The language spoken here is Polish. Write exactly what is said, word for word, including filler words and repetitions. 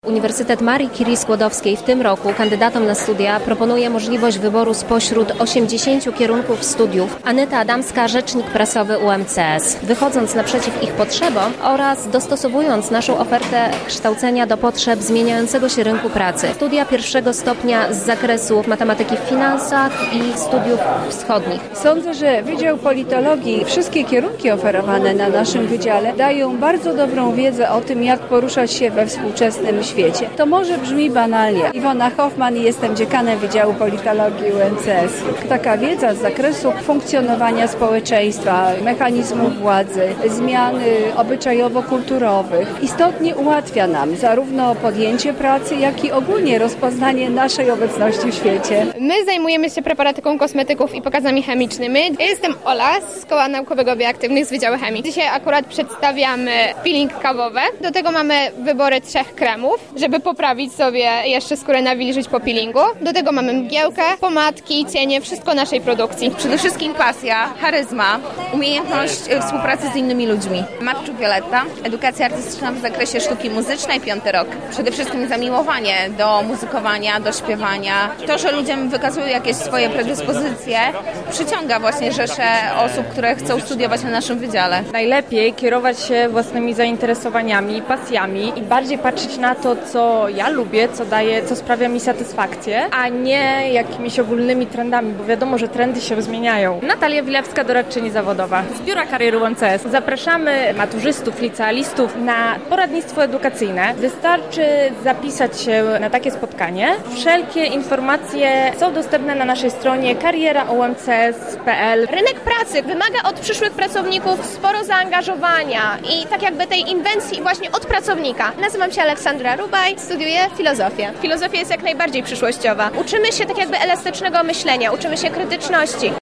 Uniwersytet Marii Curie Skłodowskiej w tym roku kandydatom na studia proponuje możliwość wyboru spośród osiemdziesięciu kierunków studiów. Anyta Adamska, rzecznik prasowy U M C S. Wychodząc naprzeciw ich potrzebom oraz dostosowując naszą ofertę kształcenia do potrzeb zmieniającego się rynku pracy. Studia pierwszego stopnia z zakresu matematyki w finansach i studiów wschodnich. Sądzę, że Wydział Politologii, wszystkie kierunki oferowane na naszym wydziale dają bardzo dobrą wiedzę o tym, jak poruszać się we współczesnym świecie. To może brzmi banalnie. Iwona Hoffman, jestem dziekanem Wydziału Politologii U M C S. Taka wiedza z zakresu funkcjonowania społeczeństwa, mechanizmów władzy, zmian obyczajowo-kulturowych istotnie ułatwia nam zarówno podjęcie pracy, jak i ogólnie rozpoznanie naszej obecności w świecie. My zajmujemy się preparatyką kosmetyków i pokazami chemicznymi. Ja jestem Ola z Koła Naukowego Bioaktywnych z Wydziału Chemii. Dzisiaj akurat przedstawiamy peeling kawowy. Do tego mamy wybory trzech kremów, żeby poprawić sobie jeszcze skórę, nawilżyć po peelingu. Do tego mamy mgiełkę, pomadki, cienie, wszystko naszej produkcji. Przede wszystkim pasja, charyzma, umiejętność współpracy z innymi ludźmi. Marczu Violetta, edukacja artystyczna w zakresie sztuki muzycznej, piąty rok. Przede wszystkim zamiłowanie do muzykowania, do śpiewania. To, że ludziom wykazują jakieś swoje predyspozycje, przyciąga właśnie rzeszę osób, które chcą studiować na naszym wydziale. Najlepiej kierować się własnymi zainteresowaniami, pasjami i bardziej patrzeć na to, co ja lubię, co daje, co sprawia mi satysfakcję, a nie jakimiś ogólnymi trendami, bo wiadomo, że trendy się zmieniają. Natalia Wilewska, doradczyni zawodowa z Biura Kariery U M C S. Zapraszamy maturzystów, licealistów na poradnictwo edukacyjne. Wystarczy zapisać się na takie spotkanie. Wszelkie informacje są dostępne na naszej stronie kariera u m c s kropka p l. Rynek pracy wymaga od przyszłych pracowników sporo zaangażowania i tak jakby tej inwencji właśnie od pracownika. Nazywam się Aleksandra Rubaj, studiuję filozofię. Filozofia jest jak najbardziej przyszłościowa. Uczymy się tak jakby elastycznego myślenia, uczymy się krytyczności.